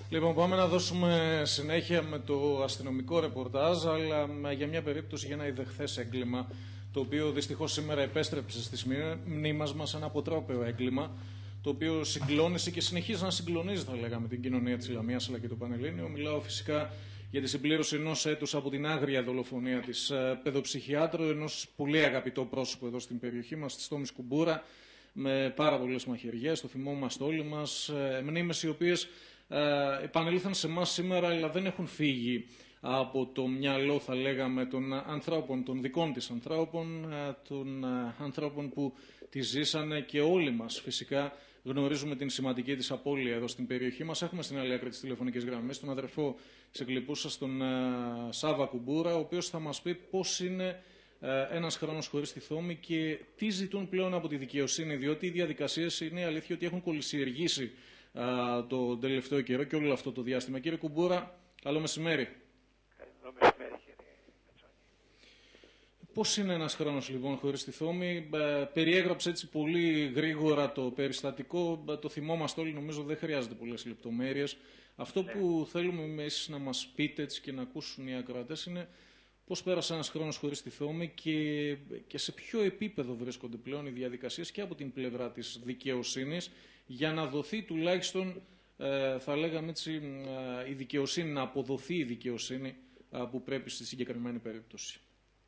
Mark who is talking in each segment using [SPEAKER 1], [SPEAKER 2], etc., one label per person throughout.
[SPEAKER 1] Λοιπόν, πάμε να δώσουμε συνέχεια με το αστυνομικό ρεπορτάζ, αλλά για μια περίπτωση, για ένα ιδεχθές έγκλημα, το οποίο δυστυχώς σήμερα επέστρεψε στις μνήμες μας, ένα αποτρόπαιο έγκλημα, το οποίο συγκλώνησε και συνεχίζει να συγκλονίζει, θα λέγαμε, την κοινωνία της Λαμίας αλλά και το Πανελλήνιο. Μιλάω φυσικά για τη συμπλήρωση ενός έτους από την άγρια δολοφονία της παιδοψυχιάτρου, ενός πολύ αγαπητό πρόσωπο εδώ στην περιοχή μας, της Τόμης Κουμπούρα, με πάρα πολλές μαχαιριές, το θυμόμαστε όλοι μας, μνήμες οι οποίες επανελήφθαν σε εμάς σήμερα, αλλά δεν έχουν φύγει από το μυαλό, θα λέγαμε, των ανθρώπων, των δικών της ανθρώπων, των ανθρώπων που τη ζήσανε, και όλοι μας φυσικά γνωρίζουμε την σημαντική της απώλεια εδώ στην περιοχή μας. Έχουμε στην άλλη άκρη της τηλεφωνικής γραμμής τον αδερφό της εκλειπούσας, τον Σάβα Κουμπούρα, ο οποίος θα μας πει πώς είναι ένας χρόνος χωρίς τη Θόμη και τι ζητούν πλέον από τη δικαιοσύνη, διότι οι διαδικασίες είναι η αλήθεια ότι έχουν κολυσιεργήσει το τελευταίο καιρό και όλο αυτό το διάστημα. Κύριε Κουμπούρα, καλό μεσημέρι.
[SPEAKER 2] Καλό μεσημέρι, κύριε Μετσόνη.
[SPEAKER 1] Πώς είναι ένας χρόνος λοιπόν χωρίς τη Θόμη? Περιέγραψε έτσι πολύ γρήγορα το περιστατικό, το θυμόμαστε όλοι, νομίζω δεν χρειάζεται πολλές λεπτομέρειες. Αυτό που θέλουμε εσείς να μας πείτε έτσι, και να ακούσουν οι ακροατές, είναι πώς πέρασε ένας χρόνος χωρίς τη Θόμη και σε ποιο επίπεδο βρίσκονται πλέον οι διαδικασίες και από την πλευρά της δικαιοσύνης, για να δοθεί τουλάχιστον, θα λέγαμε έτσι, η δικαιοσύνη, να αποδοθεί η δικαιοσύνη που πρέπει στη συγκεκριμένη περίπτωση.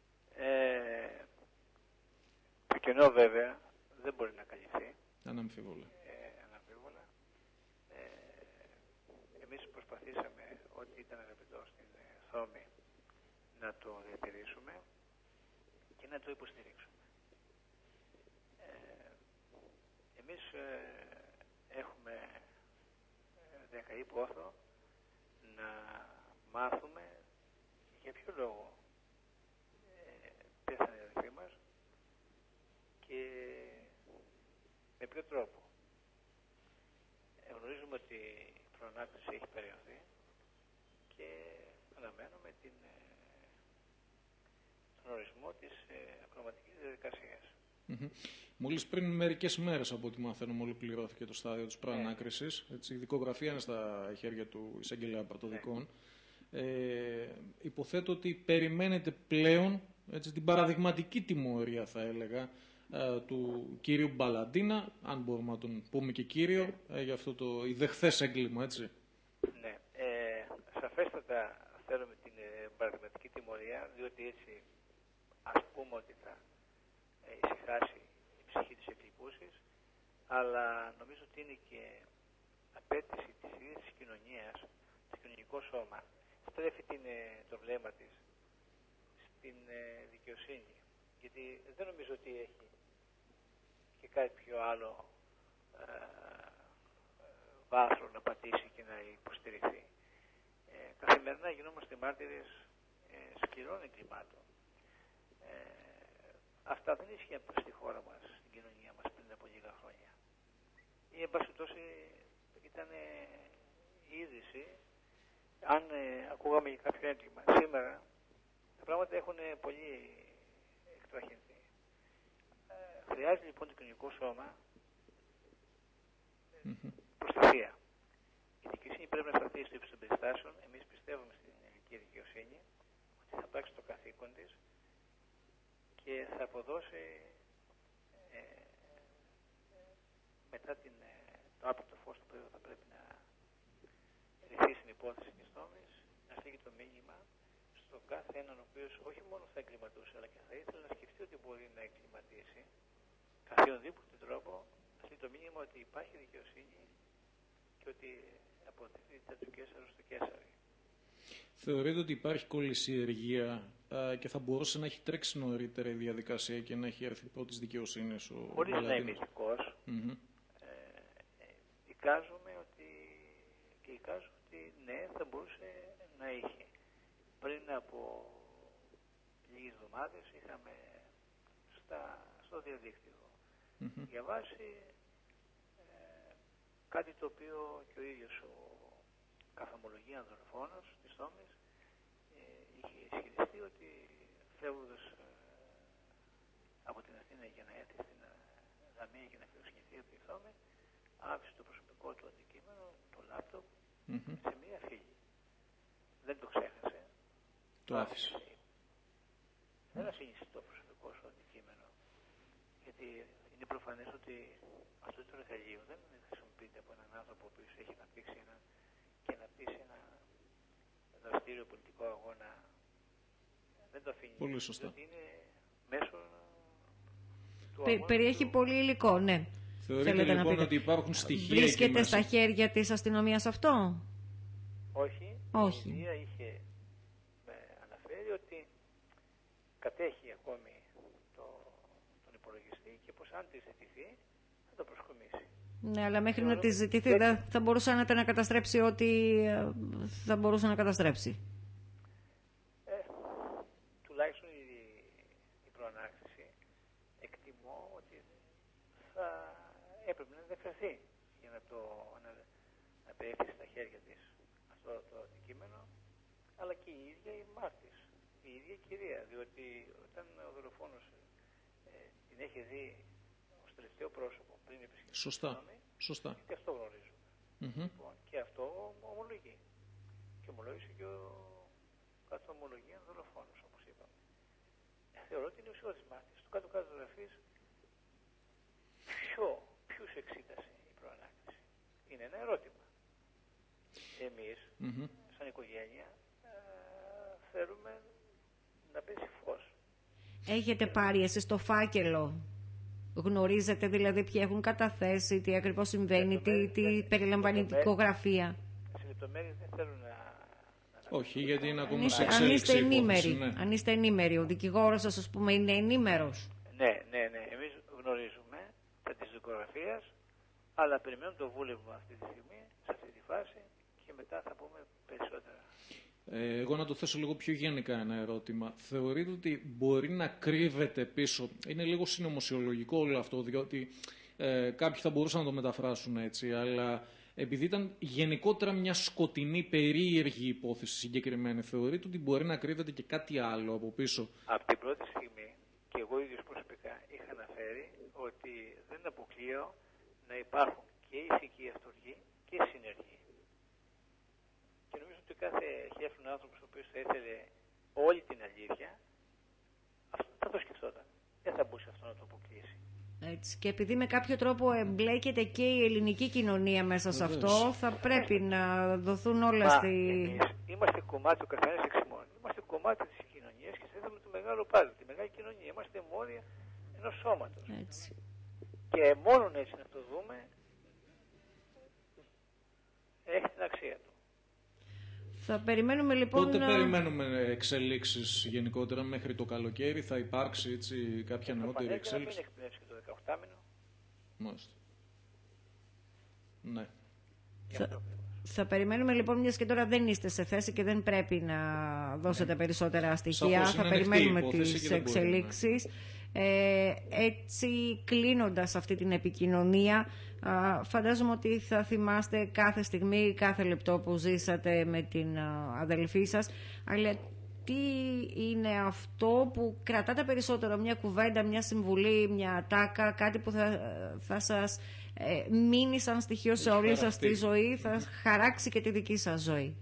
[SPEAKER 2] Το κενό βέβαια δεν μπορεί να καλυφθεί.
[SPEAKER 1] Αναμφίβολα.
[SPEAKER 2] Αναμφίβολα. Εμείς προσπαθήσαμε ό,τι ήταν αγαπητό στην Θόμη να το διατηρήσουμε και να το υποστηρίξουμε. Εμείς έχουμε διακαεί πόθο να μάθουμε για ποιο λόγο πέθανε η αδελφή μας και με ποιο τρόπο. Γνωρίζουμε ότι η προανάκριση έχει περιοθεί και αναμένουμε τον ορισμό της ακροματικής διαδικασίας.
[SPEAKER 1] Μόλις πριν μερικές μέρες, από ό,τι μαθαίνουμε, ολοκληρώθηκε το στάδιο της προανάκρισης. Η δικογραφία είναι στα χέρια του εισαγγελέα πρωτοδικών. Υποθέτω ότι περιμένετε πλέον την παραδειγματική τιμωρία, θα έλεγα, του κύριου Μπαλαντίνα, αν μπορούμε να τον πούμε και κύριο, για αυτό το ιδεχθές έγκλημα, έτσι.
[SPEAKER 2] Ναι, σαφέστατα θέλουμε την παραδειγματική τιμωρία, διότι έτσι ας πούμε ότι θα ησυχάσει η ψυχή της εκλειπούσης, αλλά νομίζω ότι είναι και απέτηση της ίδιας της κοινωνίας, το κοινωνικό σώμα, στρέφει το βλέμμα της στην δικαιοσύνη, γιατί δεν νομίζω ότι έχει και κάτι πιο άλλο βάθρο να πατήσει και να υποστηριχθεί. Καθημερινά γινόμαστε μάρτυρες σκληρών εγκλημάτων. Αυτά δεν ίσχυαν στη χώρα μας, στην κοινωνία μας πριν από λίγα χρόνια. Ή εν πάση τόση ήταν είδηση, αν ακούγαμε για κάποιο έγκλημα. Σήμερα τα πράγματα έχουν πολύ εκτραχυνθεί. Χρειάζεται λοιπόν το κοινωνικό σώμα προστασία. Η δικαιοσύνη πρέπει να σταθεί στο ύψος των περιστάσεων. Εμείς πιστεύουμε στην ελληνική δικαιοσύνη ότι θα πράξει το καθήκον της και θα αποδώσει μετά το άπλωτο φως το οποίο θα πρέπει να ρυθίσει την υπόθεση της Θόμης, να στείλει το μήνυμα στον κάθε έναν ο οποίος όχι μόνο θα εγκληματούσε, αλλά και θα ήθελε να σκεφτεί ότι μπορεί να εγκληματίσει, καθιονδήποτε τρόπο να στείλει το μήνυμα ότι υπάρχει δικαιοσύνη και ότι αποδίδεται του Καίσαρου στο Καίσαρι.
[SPEAKER 1] Θεωρείτε ότι υπάρχει κολυσιεργία και θα μπορούσε να έχει τρέξει νωρίτερα η διαδικασία και να έχει έρθει πρώτης δικαιοσύνης ο
[SPEAKER 2] χωρίς να είμαι ηθικός, εικάζω ότι ναι, θα μπορούσε να είχε. Πριν από λίγες εβδομάδες είχαμε στο διαδίκτυο διαβάσει κάτι το οποίο και ο ίδιος ο καθομολογία δολοφόνος της Θόμης είχε ισχυριστεί ότι φεύγοντας από την Αθήνα για να έρθει στην Λαμία για να φιλοσχεθεί από τη Θόμη, άφησε το προσωπικό του αντικείμενο, το λάπτοπ σε μία φύγη. Δεν το ξέχασε.
[SPEAKER 1] Το άφησε.
[SPEAKER 2] Δεν αφήνει το προσωπικό σου αντικείμενο. Γιατί είναι προφανές ότι αυτό το εργαλείο δεν χρησιμοποιείται από έναν άνθρωπο που έχει αναπτύξει ένα δραστήριο πολιτικό αγώνα. Δεν το αφήνει.
[SPEAKER 1] Πολύ σωστά.
[SPEAKER 2] Διότι είναι μέσω του αγώνα.
[SPEAKER 3] Περιέχει πολύ υλικό, ναι.
[SPEAKER 1] Θεωρείτε λοιπόν ότι υπάρχουν στοιχεία
[SPEAKER 3] βρίσκεται στα χέρια της αστυνομίας αυτό?
[SPEAKER 2] Όχι.
[SPEAKER 3] Όχι.
[SPEAKER 2] Η Ινδία είχε αναφέρει ότι κατέχει ακόμη τον υπολογιστή και πως αν τη ζητηθεί θα το προσκομίσει.
[SPEAKER 3] Ναι, αλλά μέχρι να τη ζητηθεί θα μπορούσε να καταστρέψει ό,τι θα μπορούσε να καταστρέψει.
[SPEAKER 2] Τουλάχιστον η προανάκτηση εκτιμώ ότι θα έπρεπε να δεχθεί για να περιέχει στα χέρια της αυτό το αντικείμενο, αλλά και η ίδια η μάρτης, η ίδια η κυρία, διότι όταν ο δολοφόνος την έχει δει ως τελευταίο πρόσωπο πριν επισκεφτεί.
[SPEAKER 1] Σωστά.
[SPEAKER 2] Και αυτό γνωρίζουμε. Λοιπόν, και αυτό ομολογεί. Και ομολόγησε και κάτω ομολογία δολοφόνος, όπως είπαμε. Θεωρώ ότι είναι ουσιώδης μάρτης. Στο κάτω-κάτω του γραφής ποιους εξήτασε η προανάκτηση? Είναι ένα ερώτημα. Εμείς, σαν οικογένεια, θέλουμε να πέσει φως.
[SPEAKER 3] Έχετε πάρει εσείς το φάκελο? Γνωρίζετε δηλαδή ποιοι έχουν καταθέσει, τι ακριβώς συμβαίνει, τι περιλαμβάνει η δικογραφία?
[SPEAKER 2] Σε λεπτομέρειες δεν θέλω να...
[SPEAKER 1] Όχι, γιατί είναι ακόμα σε εξέλιξη υπόθεση.
[SPEAKER 3] Αν είστε ενήμεροι, ο δικηγόρος σας, ας πούμε, είναι ενήμερος.
[SPEAKER 2] Ναι. Εμείς γνωρίζουμε τα της δικογραφίας, αλλά περιμένουμε το βούλευμα αυτή τη στιγμή, σε αυτή τη φάση, και μετά θα πούμε περισσότερα.
[SPEAKER 1] Εγώ να το θέσω λίγο πιο γενικά ένα ερώτημα. Θεωρείτε ότι μπορεί να κρύβεται πίσω? Είναι λίγο συνωμοσιολογικό όλο αυτό, διότι κάποιοι θα μπορούσαν να το μεταφράσουν έτσι, αλλά επειδή ήταν γενικότερα μια σκοτεινή, περίεργη υπόθεση συγκεκριμένη, θεωρείτε ότι μπορεί να κρύβεται και κάτι άλλο από πίσω?
[SPEAKER 2] Από την πρώτη στιγμή, και εγώ ίδιος προσωπικά είχα αναφέρει ότι δεν αποκλείω να υπάρχουν και ηθική αυτοργή και συνεργή. Και νομίζω ότι κάθε χέφρον άνθρωπος ο οποίος θα ήθελε όλη την αλήθεια, αυτό θα το σκεφτόταν. Δεν θα μπορούσε αυτό να το αποκλείσει.
[SPEAKER 3] Έτσι. Και επειδή με κάποιο τρόπο εμπλέκεται και η ελληνική κοινωνία μέσα σε αυτό, θα πρέπει να δοθούν όλα
[SPEAKER 2] εμείς είμαστε κομμάτι, ο καθένας εξημών. Είμαστε κομμάτι της κοινωνίας και θέλουμε το μεγάλο πάζλ, τη μεγάλη κοινωνία. Είμαστε μόρια ενός σώματος.
[SPEAKER 3] Έτσι.
[SPEAKER 2] Και μόνον έτσι να το δούμε, έχει την αξία του.
[SPEAKER 3] Θα περιμένουμε λοιπόν...
[SPEAKER 1] Πότε περιμένουμε εξελίξεις γενικότερα? Μέχρι το καλοκαίρι θα υπάρξει έτσι κάποια νεότερη εξέλιξη?
[SPEAKER 2] Να μην εκπνεύσει και το 18μηνο.
[SPEAKER 1] Μάλιστα. Ναι.
[SPEAKER 3] Θα περιμένουμε λοιπόν, μιας και τώρα δεν είστε σε θέση και δεν πρέπει να δώσετε περισσότερα στοιχεία. Θα περιμένουμε τις εξελίξεις. Έτσι, κλείνοντας αυτή την επικοινωνία, φαντάζομαι ότι θα θυμάστε κάθε στιγμή, κάθε λεπτό που ζήσατε με την αδελφή σας, αλλά τι είναι αυτό που κρατάτε περισσότερο? Μια κουβέντα, μια συμβουλή, μια τάκα, κάτι που θα σας μείνει σαν στοιχείο σε όλη σας τη ζωή, θα χαράξει και τη δική σας ζωή?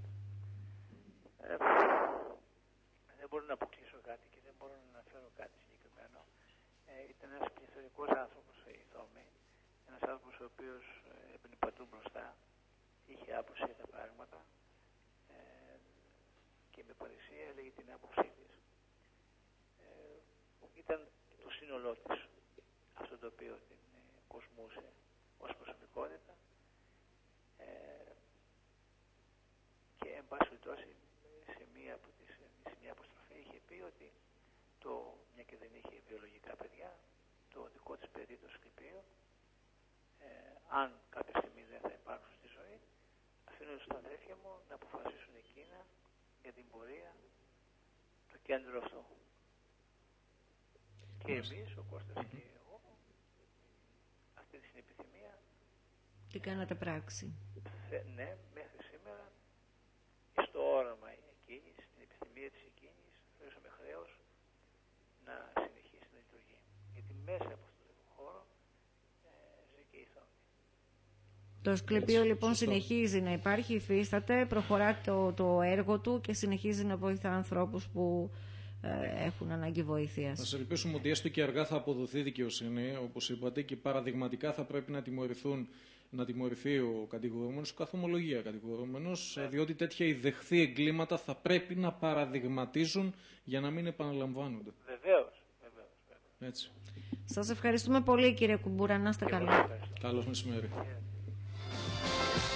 [SPEAKER 2] Δεν μπορώ να αποκλείσω κάτι και δεν μπορώ να αναφέρω κάτι συγκεκριμένο. Ήταν ένας πληθωρικός άνθρωπος η Θόμη, ένας άνθρωπος ο οποίος έπαιρνε παντού μπροστά, είχε άποψη για τα πράγματα και με παρησία έλεγε την άποψή της. Ήταν το σύνολό της αυτό το οποίο την κοσμούσε ως προσωπικότητα και εν πάση περιπτώσει σε μια αποστροφή είχε πει ότι μια και δεν είχε βιολογικά παιδιά, το δικό της παιδί, το Σκληπείο, αν κάποια στιγμή δεν θα υπάρξουν στη ζωή, αφήνω στα αδέρφια μου να αποφασίσουν εκείνα για την πορεία του κέντρου αυτού. Και εμείς, ο Κώστας και εγώ, αυτή την επιθυμία
[SPEAKER 3] τι κάνατε πράξη?
[SPEAKER 2] Ναι, μέχρι σήμερα, στο όραμα εκείνης, στην επιθυμία της εκείνης, θεωρήσαμε χρέος να συνεχίσει να λειτουργεί. Γιατί μέσα από αυτόν τον χώρο ζει και η Θόμη.
[SPEAKER 3] Το Ασκληπείο λοιπόν συνεχίζει να υπάρχει, υφίσταται, προχωρά το έργο του και συνεχίζει να βοηθά ανθρώπους που έχουν ανάγκη βοήθειας.
[SPEAKER 1] Ας ελπίσουμε ότι έστω και αργά θα αποδοθεί δικαιοσύνη, όπως είπατε, και παραδειγματικά θα πρέπει να τιμωρηθεί ο κατηγορούμενος, καθ' ομολογία κατηγορούμενος, διότι τέτοια ιδεχθή εγκλήματα θα πρέπει να παραδειγματίζουν για να μην επαναλαμβάνονται.
[SPEAKER 2] Βεβαίως.
[SPEAKER 1] Έτσι.
[SPEAKER 3] Σας ευχαριστούμε πολύ, κύριε Κουμπούρα, να είστε καλά.
[SPEAKER 1] Καλώς μεσημέρι.